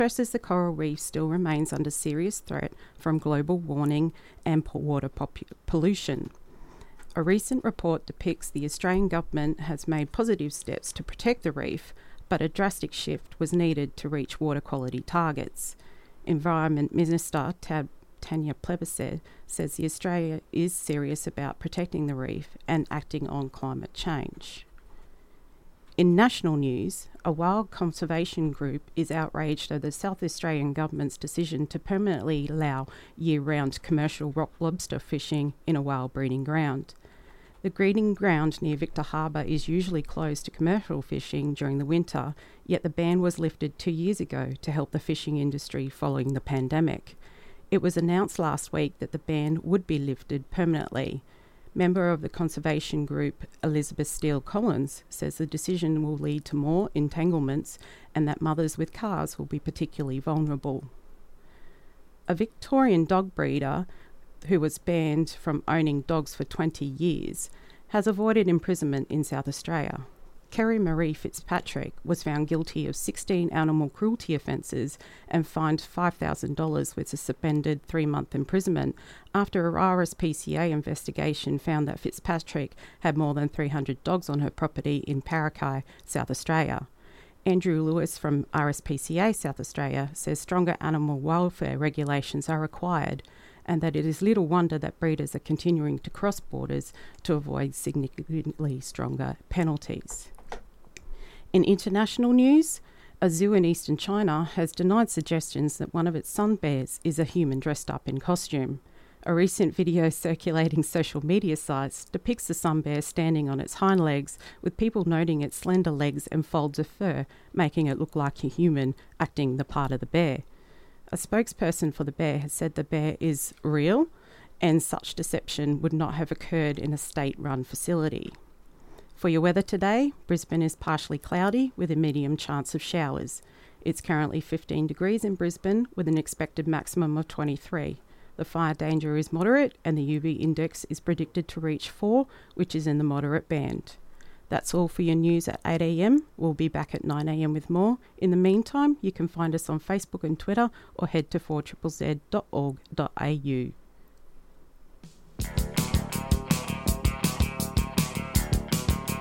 stresses the coral reef still remains under serious threat from global warming and water pollution. A recent report depicts the Australian government has made positive steps to protect the reef, but a drastic shift was needed to reach water quality targets. Environment Minister Tanya Plibersek says the Australia is serious about protecting the reef and acting on climate change. In national news, a wild conservation group is outraged over the South Australian government's decision to permanently allow year-round commercial rock lobster fishing in a wild breeding ground. The breeding ground near Victor Harbour is usually closed to commercial fishing during the winter, yet the ban was lifted 2 years ago to help the fishing industry following the pandemic. It was announced last week that the ban would be lifted permanently. Member of the conservation group Elizabeth Steele Collins says the decision will lead to more entanglements and that mothers with calves will be particularly vulnerable. A Victorian dog breeder who was banned from owning dogs for 20 years, has avoided imprisonment in South Australia. Kerry Marie Fitzpatrick was found guilty of 16 animal cruelty offences and fined $5,000 with a suspended 3-month imprisonment after a RSPCA investigation found that Fitzpatrick had more than 300 dogs on her property in Parakai, South Australia. Andrew Lewis from RSPCA South Australia says stronger animal welfare regulations are required and that it is little wonder that breeders are continuing to cross borders to avoid significantly stronger penalties. In international news, a zoo in eastern China has denied suggestions that one of its sun bears is a human dressed up in costume. A recent video circulating social media sites depicts the sun bear standing on its hind legs, with people noting its slender legs and folds of fur, making it look like a human acting the part of the bear. A spokesperson for the bear has said the bear is real and such deception would not have occurred in a state-run facility. For your weather today, Brisbane is partially cloudy with a medium chance of showers. It's currently 15 degrees in Brisbane with an expected maximum of 23. The fire danger is moderate and the UV index is predicted to reach 4, which is in the moderate band. That's all for your news at 8 a.m. We'll be back at 9 a.m. with more. In the meantime, you can find us on Facebook and Twitter or head to 4ZZZ.org.au.